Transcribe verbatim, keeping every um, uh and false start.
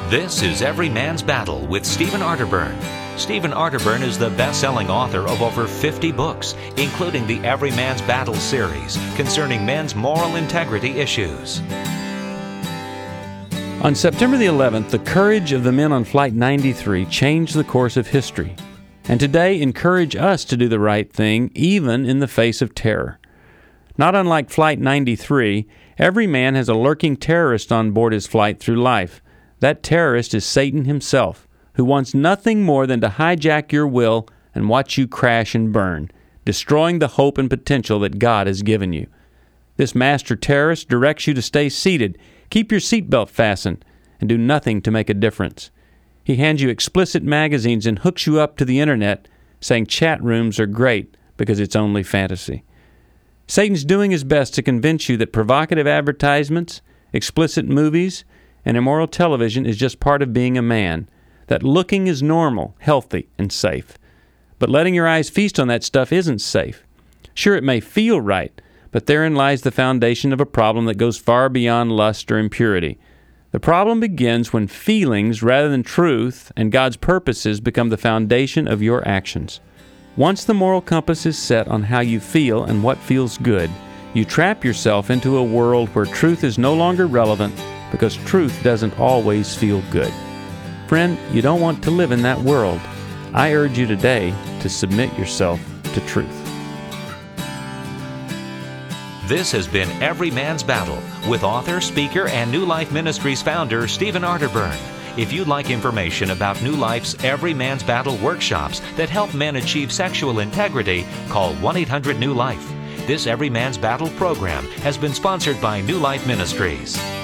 This is Every Man's Battle with Stephen Arterburn. Stephen Arterburn is the best-selling author of over fifty books, including the Every Man's Battle series concerning men's moral integrity issues. On September the eleventh, the courage of the men on Flight ninety-three changed the course of history, and today encourage us to do the right thing even in the face of terror. Not unlike Flight ninety-three, every man has a lurking terrorist on board his flight through life. That terrorist is Satan himself, who wants nothing more than to hijack your will and watch you crash and burn, destroying the hope and potential that God has given you. This master terrorist directs you to stay seated, keep your seatbelt fastened, and do nothing to make a difference. He hands you explicit magazines and hooks you up to the internet, saying chat rooms are great because it's only fantasy. Satan's doing his best to convince you that provocative advertisements, explicit movies, and immoral television is just part of being a man, that looking is normal, healthy, and safe. But letting your eyes feast on that stuff isn't safe. Sure, it may feel right, but therein lies the foundation of a problem that goes far beyond lust or impurity. The problem begins when feelings rather than truth and God's purposes become the foundation of your actions. Once the moral compass is set on how you feel and what feels good, you trap yourself into a world where truth is no longer relevant because truth doesn't always feel good. Friend, you don't want to live in that world. I urge you today to submit yourself to truth. This has been Every Man's Battle with author, speaker, and New Life Ministries founder Stephen Arterburn. If you'd like information about New Life's Every Man's Battle workshops that help men achieve sexual integrity, call one eight hundred new life. This Every Man's Battle program has been sponsored by New Life Ministries.